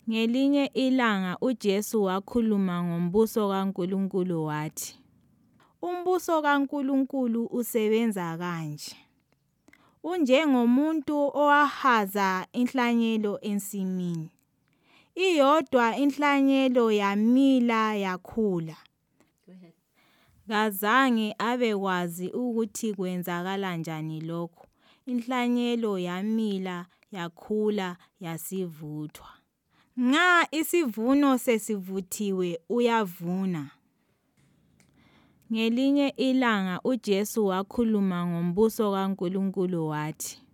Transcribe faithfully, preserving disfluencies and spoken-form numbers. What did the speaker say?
Ngelinye ilanga uJesu wakhuluma ngombuso kaNkulunkulu wathi, "Umbuso kaNkulunkulu usebenza kanje. Unjengomuntu owahaza inhlanyelo ensimini. Iyodwa inhlanyelo yamila yakhula. Kazange abekwazi ukuthi kwenzakala njani lokho. Inhlanyelo yamila yakhula yasivuthwa. Nxa isivuno sesivuthiwe uyavuna." Ngelinye ilanga uJesu wakhuluma ngombuso kaNkulunkulu wathi,